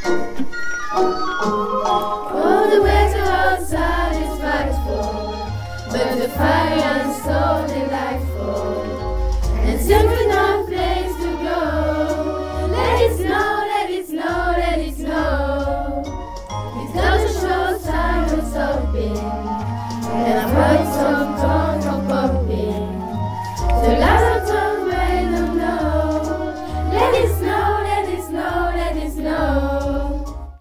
All the weather outside is frightful, but the fire